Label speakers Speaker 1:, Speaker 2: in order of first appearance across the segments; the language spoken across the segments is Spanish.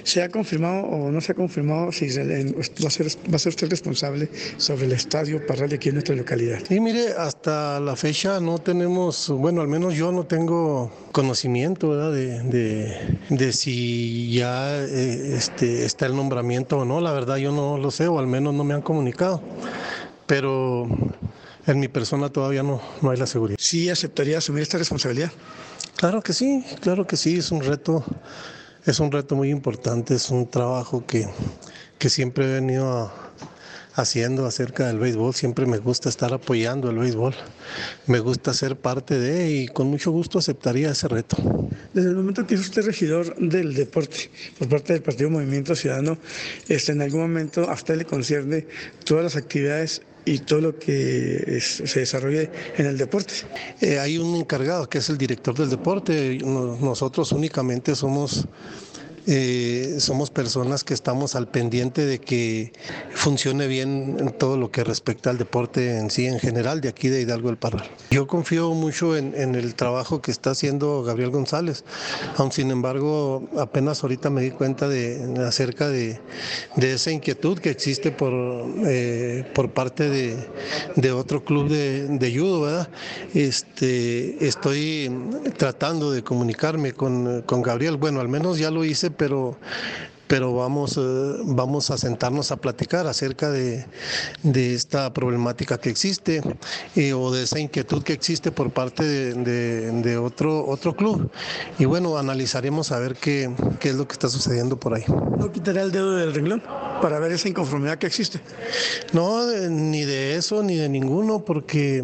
Speaker 1: ¿Se ha confirmado o no se ha confirmado si va a ser usted responsable sobre el estadio Parral de aquí en nuestra localidad?
Speaker 2: Sí, mire, hasta la fecha no tenemos, bueno, al menos yo no tengo conocimiento, ¿verdad? De si ya está el nombramiento o no. La verdad yo no lo sé, o al menos no me han comunicado, pero en mi persona todavía no hay la seguridad.
Speaker 1: ¿Sí aceptaría asumir esta responsabilidad?
Speaker 2: Claro que sí, es un reto muy importante, es un trabajo que siempre he venido haciendo acerca del béisbol. Siempre me gusta estar apoyando el béisbol, me gusta ser parte de, y con mucho gusto aceptaría ese reto.
Speaker 1: Desde el momento que es usted regidor del deporte por parte del Partido Movimiento Ciudadano, en algún momento a usted le concierne todas las actividades y todo lo que se desarrolle en el deporte.
Speaker 2: Hay un encargado que es el director del deporte. Nosotros únicamente somos personas que estamos al pendiente de que funcione bien en todo lo que respecta al deporte en sí, en general, de aquí de Hidalgo del Parral. Yo confío mucho en el trabajo que está haciendo Gabriel González, aun sin embargo apenas ahorita me di cuenta acerca de esa inquietud que existe por parte de otro club de judo, ¿verdad? Estoy tratando de comunicarme con Gabriel. Bueno, al menos ya lo hice, pero vamos a sentarnos a platicar acerca de esta problemática que existe, o de esa inquietud que existe por parte de otro club. Y bueno, analizaremos a ver qué es lo que está sucediendo por ahí.
Speaker 1: ¿No quitará el dedo del renglón para ver esa inconformidad que existe?
Speaker 2: No, ni de eso ni de ninguno, porque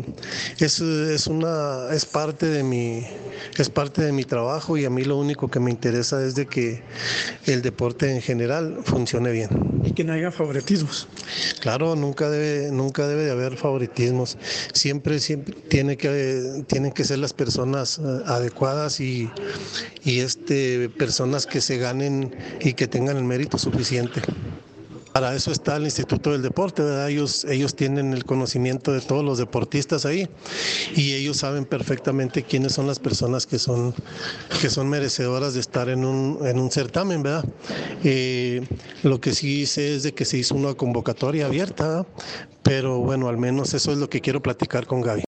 Speaker 2: es parte de mi trabajo, y a mí lo único que me interesa es de que el deporte en general funcione bien.
Speaker 1: Y que no haya favoritismos.
Speaker 2: Claro, nunca debe de haber favoritismos. Siempre tienen que ser las personas adecuadas, y personas que se ganen y que tengan el mérito suficiente. Para eso está el Instituto del Deporte, ¿verdad? Ellos tienen el conocimiento de todos los deportistas ahí, y ellos saben perfectamente quiénes son las personas que son merecedoras de estar en un certamen, ¿verdad? Lo que sí sé es de que se hizo una convocatoria abierta, ¿verdad? Pero bueno, al menos eso es lo que quiero platicar con Gaby.